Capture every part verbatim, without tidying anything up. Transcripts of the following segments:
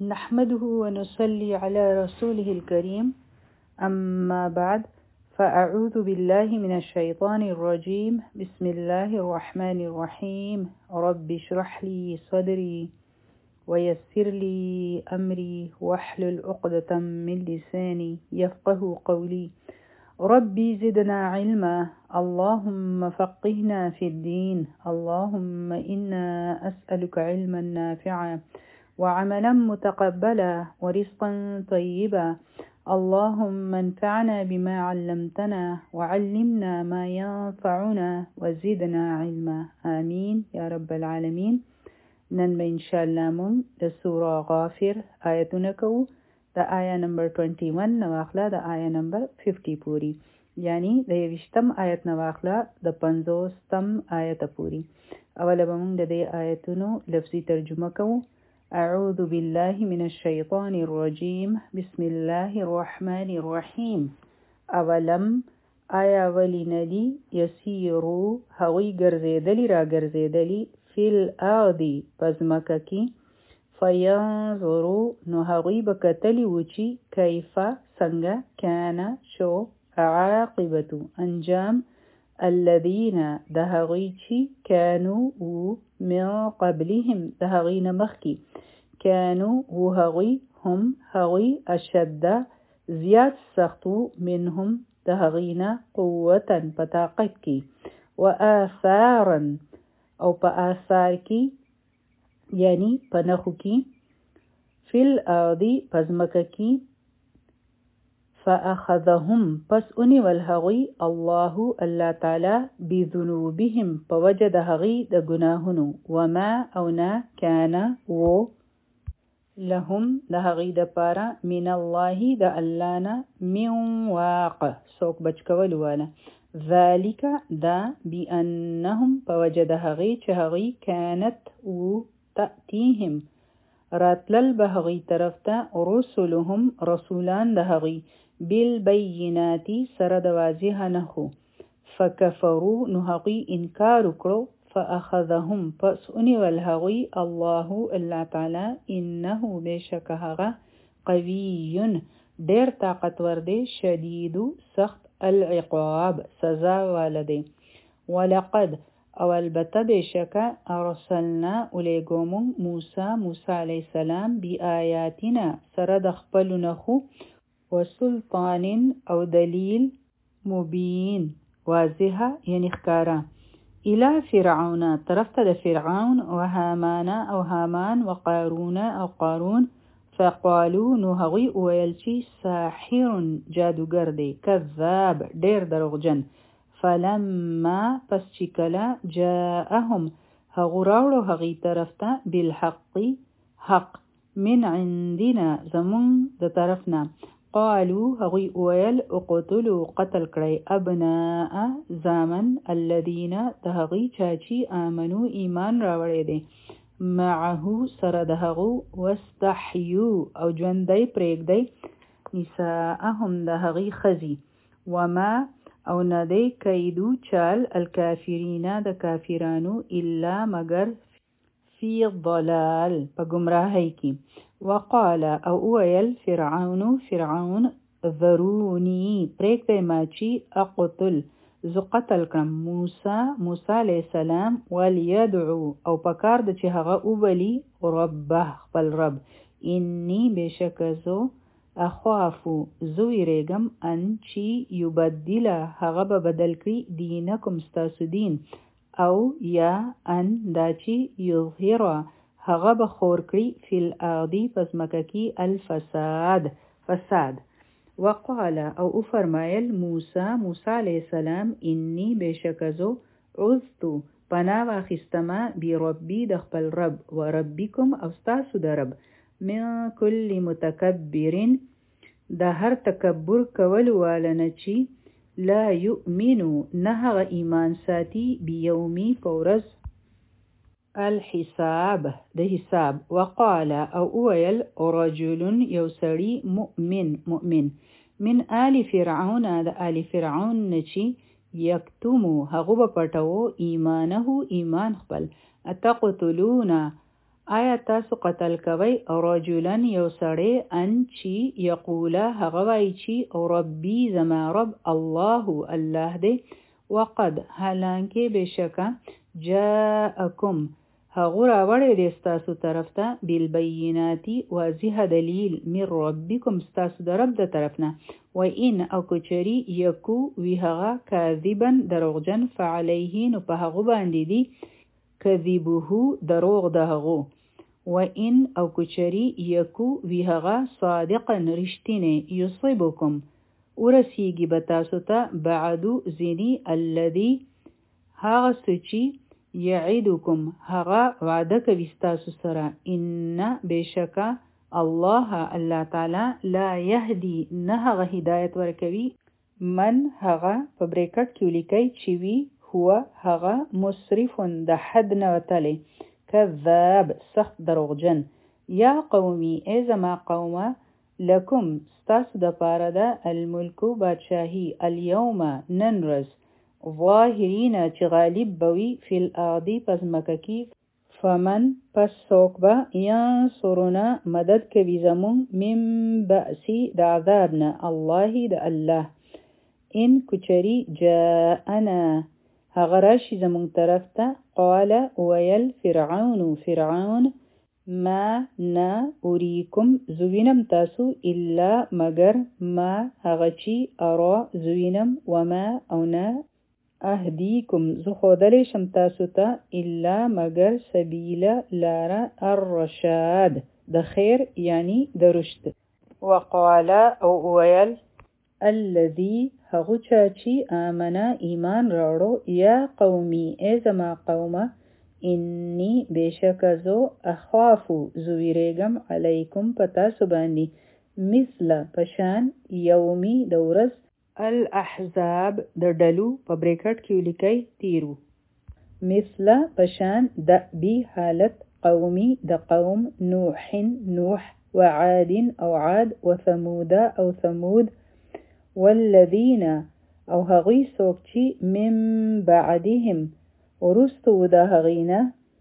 نحمده ونصلي على رسوله الكريم أما بعد فأعوذ بالله من الشيطان الرجيم بسم الله الرحمن الرحيم رب اشرح لي صدري ويسر لي أمري واحلل عقدة من لساني يفقه قولي ربي زدنا علما اللهم فقهنا في الدين اللهم إنا أسألك علما نافعا وعملا متقبلا ورزقا طيبا اللهم انفعنا بما علمتنا وعلمنا ما ينفعنا وزدنا علما آمين يا رب العالمين. نن به انشاءالله مون د سوره غافر آیتونه کوو د آیه نمبر اکیس نواخله د آیه نمبر پنځه پوری، یعنی د یوشتم آیت نواخله د پنځوستم آیت پوری. اوله به مونږ د دې آیتونو لفظي ترجمه کوو. اعوذ بالله من الشیطان الرجیم بسم الله الرحمن الرحیم. اولم آیا ولی ندی یسیرو هغوی ګرځېدلی را ګرځېدلی فی الارض پزمکه کی فینظرو نو هغوی به کتلی و چې کیفه څنګه کانا شو عاقبتو انجام الذین د هغوی چې کانو و من قبلهم د هغوی نه مخکې کانو و هغوی هم هغوی اشد زیات سختو منهم د هغوی نه قوتا په طاقت کې و آثارا او په آثار کې یعنی په نخو کې فی الارض پزمکه کې فاخذهم پس اونیول هغوی الله الله تعالی بذنوبهم په وجه د هغوی د ګناهونو وما او نه کان و لهم د هغوی د پاره من الله د الله نه من واق څوک بچ کول واله ذالک دا بانهم په وجه د هغوی چې هغوی کانت و تأتیهم راتلل به هغوی طرف ته رسلهم رسولان د هغوی بالبینات سره د واضح نښو فکفروا نو هغوی انکار وکړو فاخذهم پس ونیول هغوی الله الله تعالی انه بشک هغه قوی ډیر طاقتور دی شدید سخت العقاب سزا والده ولقد او البته بشک ارسلنا الیکم موسی موسی علیه السلام بی آیاتنا سره د خپل نخو وسلطان او دلیل مبین واضحه یعنی ښکارا الى فرعون طرف ته د فرعون و هامان او هامان و قارون او قارون فقالو نو هغوی ویل چې ساحر جادوګر دی کذاب ډیر دروغجن فلما پس چې کله جاءهم هغو راوړو هغوی طرف ته بالحق حق من عندنا زمون د طرف نه قالو هغوی ویل اقتلوا قتل کړئ ابناء زامن الذین د هغوی چاچی آمنو ایمان راوړی دی معه سره د هغو واستحیو او ژوندی پرېږدی نساءهم د هغوی ښځې وما او نه دی کیدو چال الکافرین د کافرانو الا مگر فی ضلال په گمراهی کې وقال او ویل فرعون فرعون ذرونی پرېږدی ما چې اقتل زه قتل کړم موسی موسی علیه السلام ولیدعو او پکار د چې هغه وبلی ربه خپل رب انی بشک زه اخافو زه ویریږم ان چې یبدل هغه به بدل کړي دینکم ستاسو دین او یا ان دا چې یظهره هغه به خور کړي فی الارض پزمکه کې الفساد فساد وقال او فرمایل موسی موسی علیه السلام انی بشک زه عذت پناه واخیستمه بربی د خپل رب و ربکم او ستاسو د رب من کل متکبر د هر تکبر کول والنه چې لا یؤمنو نه هغه ایمان ساتي بیومی په ورځ الحساب د حساب وقال او اویل رجل یو سړی مؤمن مؤمن من آل فرعون د آل فرعون نچی یکتمو هغه په پټو ایمانه ایمان خپل اتقتلون آیا تاسو قتل کوي رجلا یو سړی ان چې یقوله هغه وایي چې ربي زما رب الله الله دی وقد حالانکه بشکه جاءکم هغه راوړی دی ستاسو طرف ته بالبینات واضح دلیل من ربکم ستاسو د رب د طرف نه و ان او کچری یکو وی هغه کاذبا دروغجن فعلیه نو په هغه باندې دی کذبه دروغ د هغه و ان او کچری یکو وی هغه صادقا رښتینی یصيبکم ورسیږي به تاسو ته بعدو زینی الذی هغه سچی یعیدکم هغه وعده کوي ستاسو سره ان بشکا الله الله تعالی لا یهدی نه هغه هدایت ورکوي من هغه په بریکټ کې لیکي چې وی هو هغه مسرف د حد نه وتلی کذاب سخت دروغجن یا قومي ای زما قومه لکم ستاسو د پاره ده الملکو بادشاهی الیوم نن ورځ ظاهرین چې غالب بوي فی الارض پس مکه کې فمن پس څوک به ینصرنا مدد کوي زمون من بأسی د عذاب نه الله د الله ان کچری جاءنا هغه راشي زمون طرف ته قال ویل فرعون فرعون ما نا اوریکم زوینم تاسو الا مگر ما هغه چی ارا زوینم وما او نه اهدیکم زو خودلی شم تاسو ته الا مگر سبیل لارا الرشاد د خیر یعنی د رشد وقال او ویل الذي هغه چا چې آمنا ایمان راوړو یا قومي ای زما قومه انی بشک زو اخافو زو ویریګم علیکم پتا سو باندې مثل پشان یومی د ورځ الاحزاب د ډلو په بریکټ کې لیکي تیرو مثل پشان د بی حالت قومي د قوم نوح نوح وعاد او عاد وثمود او ثمود والذین او هغوی څوک چې من بعدهم ورستو د هغینا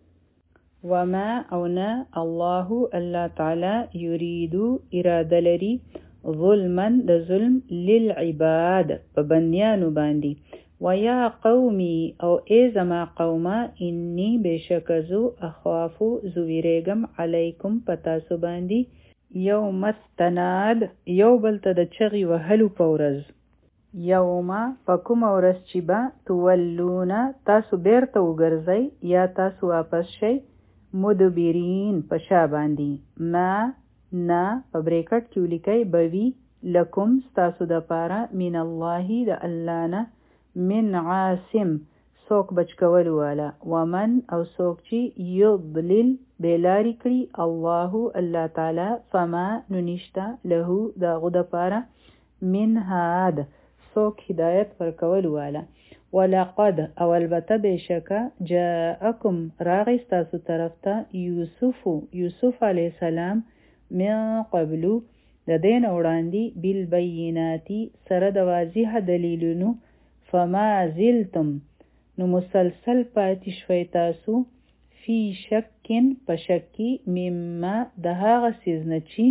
وما او نه الله الله تعالی یریدو اراده لري ظلما د ظلم للعباد په بندیانو باندې ویا قومي او ای زما قومه انی بشکزو اخافو زویریګم علیکم پتاسو باندې یوم التناد یو بلته د چغی وهلو پورز یوم پکوم ورځ چې به تولون تاسو بیرته وګرځئ یا تاسو واپس شئ مدبرین په شا باندې ما نه په بریکټ کې ولیکئ بوي لکم ستاسو د پاره من الله د الله نه من عاصم څوک بچ کولو والا ومن او څوک چې یضلل بېلارې کړي الله الله تعالی فما نو نشته له د هغه دپاره من هاد څوک هدایت ورکولو والا ولقد او البته بېشکه جاءکم راغی ستاسو طرف ته یوسف یوسف علیه السلام من قبلو د دې نه وړاندې بالبینات سره د واضح دلیلونو فما زلتم نو مسلسل پاتې شوی تاسو فی شکن په شکی مما د هغه څیز نه چې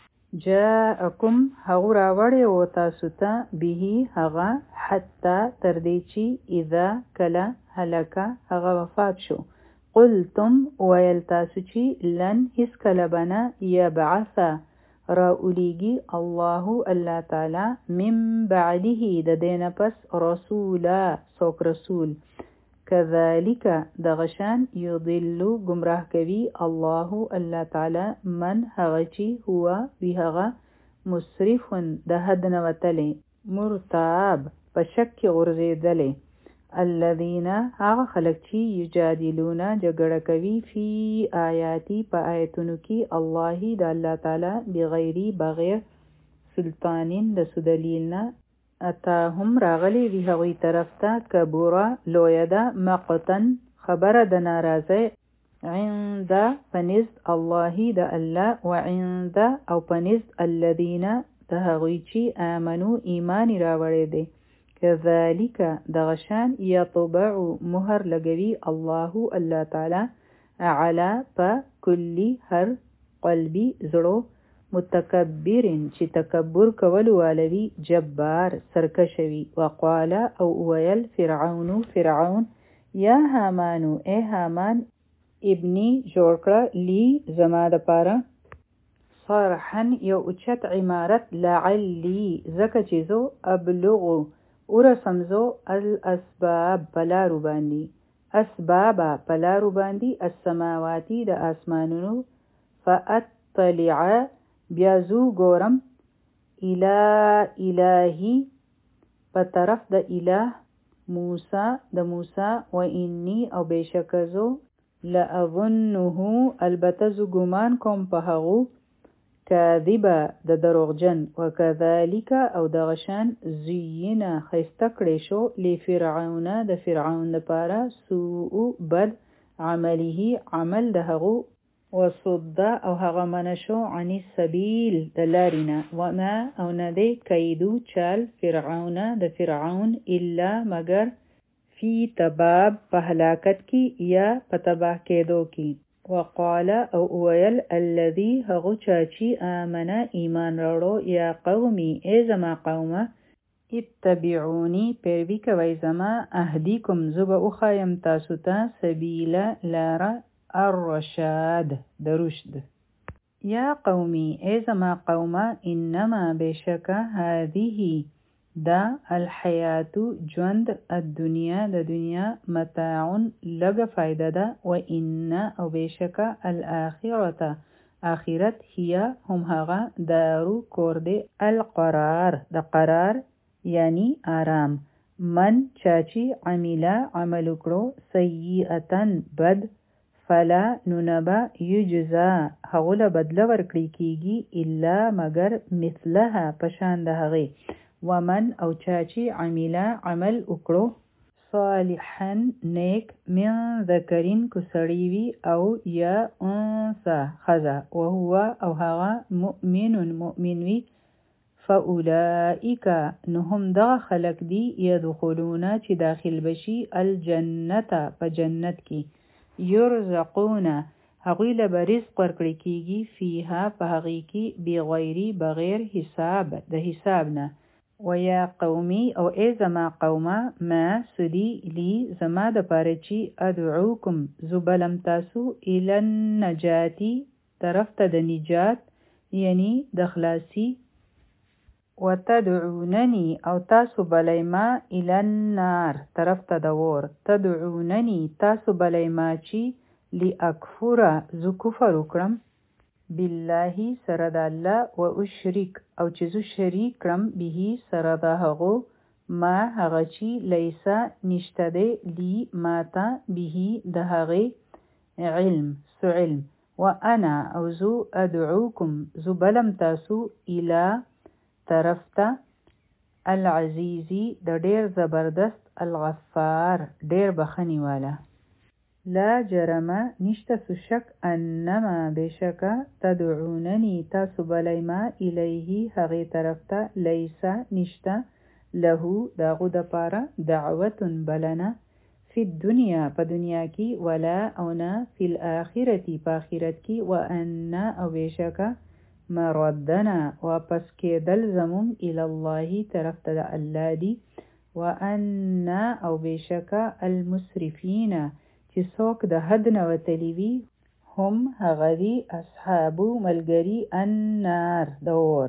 جاءکم هغه راوړی و تاسو ته به هغه حتی تر دې چې اذا کله هلکه هغه وفات شو قلتم ویل تاسو چې لن هیڅ کله به نه یبعث راولیږي الله الله تعالی من بعده د دې نه پس رسولا څوک رسول کذالک دغه شان یضل گمراه کوي الله الله تعالی من هغه چې هو وی هغه مسرف د حد نه وتلی مرتاب په شک کې غورځېدلی الذین هغه خلک چې یجادلون جګړه کوي فی آیاتی په آیتونو کې الله د الله تعالی بغیر بغیر سلطانین د سدلیل نه اتاهم راغلی وی هغوی طرف ته کبوره لویه ده مقتن خبره د ناراضۍ عند پنزد الله د الله وعند او پنزد الذین د هغوی چې آمنو ایمان راوړی دی کذالک دغشان یطبع مهر لګوي الله الله تعالی علا په کلی هر قلبی زړو متکبرن چې تکبر کولو والوی جبار سرکشوی وقال او ویل فرعون فرعون یا هامانو اے هامان ابنی جوړ کړه لی زما د پاره صرحا یو اوچت عمارت لعلی زکه چې زو ابلغو ورسمزو الاسباب پلارو باندې اسبابا پلارو باندې السماواتی د آسمانونو فاطلع بیازو ګورم اله الهی په طرف د اله موسی د موسی و انی او بشکزو لأظنه البته زو ګمان کوم په هغو کاذبه د دروغجن وکذالک او د غشان زینا خیسته کړی شو لفرعون د فرعون لپاره سوء بد عمله عمل د هغو وصد او هغه منشو عن السبیل د لارینا وما او ندی کیدو چال فرعون د فرعون الا مگر فی تباب په هلاکت کی یا په تباه کېدو کی وقال او ویل الذي هغو چاچی آمنا ایمان راړو یا قومی ای زما قومه اتبعونی پیروی کوي زما اهدیکم زب اخایم تاسو ته سبیل لار الرشاد درشد یا قومی ای زما قومه انما بشکه هذه دا الحیات ژوند الدنیا د دنیا متاع لږ فایده ده و ان او بشکه الاخرته اخرت هي هم هغه دارو کور دی القرار د قرار یعنی آرام من چاچی عمله عمل کړو سیئتا بد فلا ننبا یجزا هغه بدله ورکړي کیږي الا مگر مثلها پشان د هغه ومن او چاچی عمله عمل وکړو صالحا نیک من ذکرین کو سړیوی او یا انثى خذا وهو او هغه مؤمن مؤمن وی فاولئک نهم دغه خلق دی يدخلون چې داخل بشي الجنه په جنت کې یرزقون هغوی له رزق ورکړي کیږي فیها په هغې کې بغیر بغیر حساب د حساب نه ویا قومی او ای زما قومه ما سدی لی زما د پاره چې ادعوکم زبلم تاسو الی النجاتی طرف ته د نجات یعنی د خلاصی وتدعوننی او تاسو بلای ما الی النار طرف ته د ور تدعوننی تاسو بلای ما چې لاکفر زو کفر وکړم بالله سره د الله و اشرک او چې زو شریک کړم به سره د هغو ما هغه چې لیسا نشته دی لی ماته به د هغې علم سو علم و انا او زو ادعوکم زو بلم تاسو الی طرف ته العزیزی د ډیر زبردست الغفار ډیر بخنی والا لا جرم نشته سو شک انما بشکه تدعوننی تاسو بلای ما الیه هغې طرف ته لیسا نشته له داغو د پاره دعوت بلنه فی الدنیا په دنیا کې ولا او نه فی الاخرتی په آخرت کې وان او بشکه مردنا واپس کېدل زمون الی الله طرف ته د الله دی وان او بشکه المسرفین چې څوک د حد نه وتلی وي هم هغه دي اصحابو ملګري النار د اور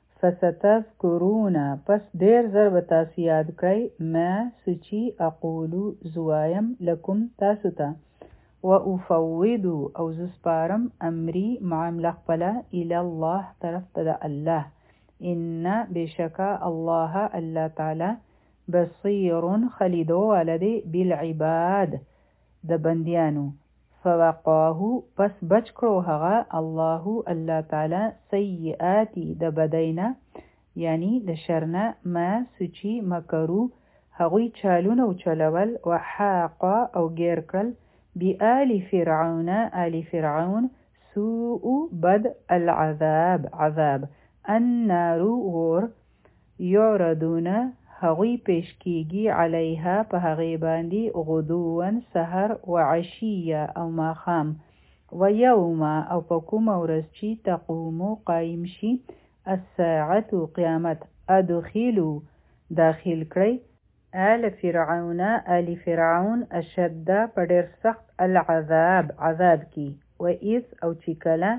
فستذکرون پس ډیر زر به تاسو یاد کړئ ما سچی اقولو زوایم لکم تاسو ته و افوض او زسپارم امری معامله خپله الی الله طرف ته د الله ان بشکا الله الله تعالی بصیر خلیدو ولدی بالعباد د بندیانو فوقاه پس بچ کړو هغه الله الله تعالی سیئاتی د بدینا یعنی د شرنا ما سچی مکرو هغوی چالونه او چلول وحاق او گیر کړل بآل فرعون آل فرعون سوء بد العذاب عذاب النار غور یعرضون هغوی پیش کیږي علیها په هغې باندې غدوون سحر و عشیه او ماښام و یوم او په کومه ورځ چې تقومو قایم شي الساعة قیامت ادخلوا داخل کړئ آل فرعون آل فرعون اشد په ډېر سخت العذاب عذاب کی و اذ او چې کله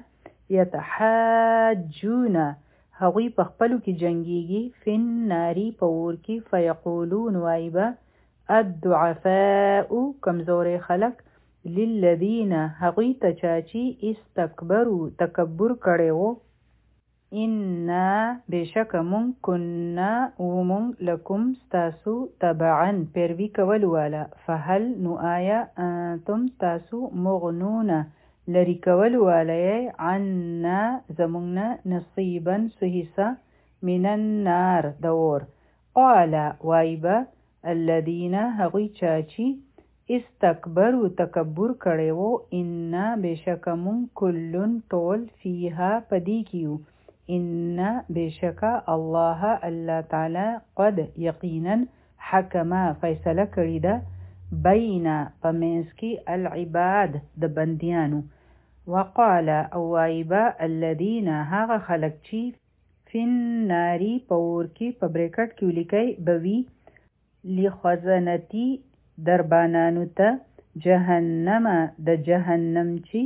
یتحاجون هغوی په خپلو کې جنګیږي فن ناری په اور کې فیقولون وایبه الضعفاء کمزوري خلق للذین هغوی ته چاچی استکبرو تکبر کړی وو انا بشک مون کنا ومون لکم ستاسو تبعا پیروي کول والا فهل نو آیا انتم تاسو مغنون لری کول والا عنا زمونږ نصیبا سهیسا من النار دور قال وایبا الذین هغوی چاچی استکبرو تکبر کړی وو انا بشک مون کلن ټول فیها پدی کیو ان بشک الله الله تعالی قد یقینا حکما فیصله کړی ده بین پمنس کی العباد د بندیانو وقال اوایبا الذین هغه خلق چی فن ناری پور کی په بریکټ کې لیکي بوي لخزنتی دربانانو ته جهنم د جهنم چی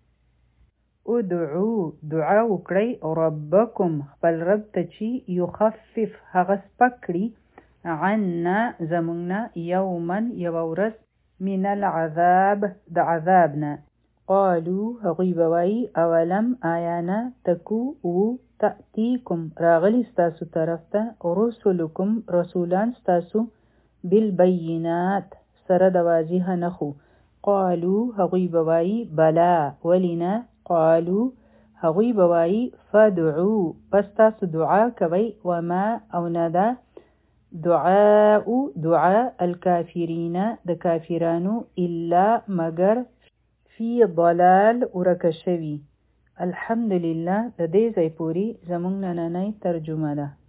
ادعو دعا وکړئ ربکم خپل رب ته چې یخفف هغه سپک کړي عنا زمونږ یوما یوه ورځ من العذاب د عذاب نه قالو هغوی به وایي اولم آیا نه تکو و تأتیکم راغلي ستاسو طرف ته رسلکم رسولان ستاسو بالبینات سره د واضح نښو قالو هغوی به وایي بلا ولې نه قالو هغوی بوایی فدعو پس تاسو دعا کوي وما او ندا دعاء دعا الكافرین د کافرانو الا مگر فی ضلال ورکشوی الحمدلله د دې ځای پوری زمونږ نننۍ ترجمه ده